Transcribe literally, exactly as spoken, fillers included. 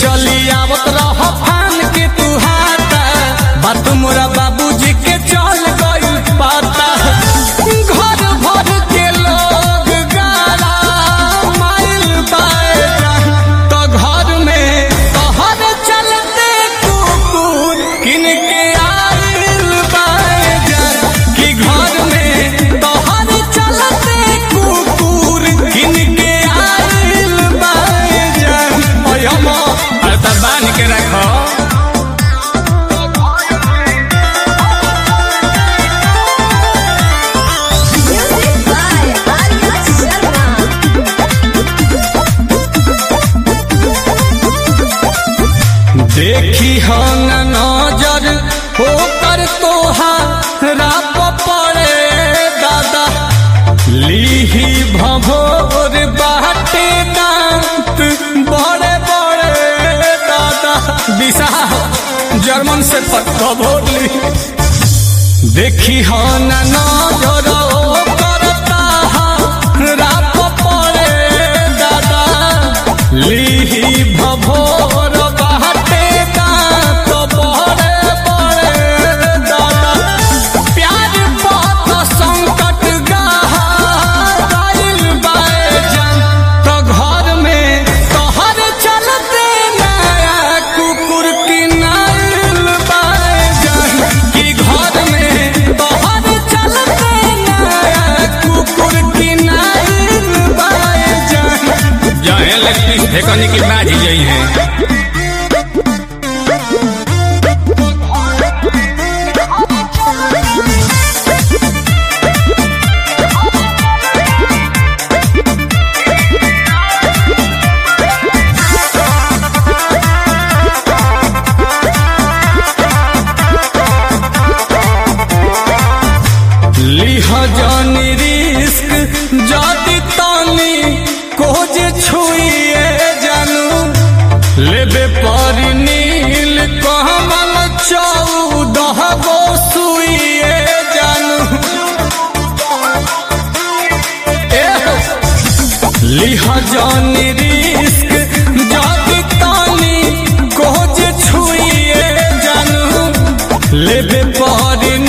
चली आवत रह फान के तू हाथा बात मोरा बाबूजी के चल गई पाता घर भर के लोग गाला माइल बाएगा तो घर में तोहर चलते कुकुर किन के आइल बाएगा कि घर में तोहर चलते कुकुर किन के आइल बाएगा ओय हम अरता बान के रखो देखी हम नजर होकर तोहारा पड़े दादा लीही भभोर बाटे दांत बड़े बड़े दादा दिशा जर्मन से पत्ता भोरली देखी हम नजर होकर तोहारा पड़े दादा लीही भभोर देखने की बात ही यही है। लिह जानी रिस्क जाती तानी कोज छुइए जानू लेबे पर नील कमल चौदह गो सुइए जानू लिह जानी रिस्क जाती तानी कोज छुइए जानू लेबे पर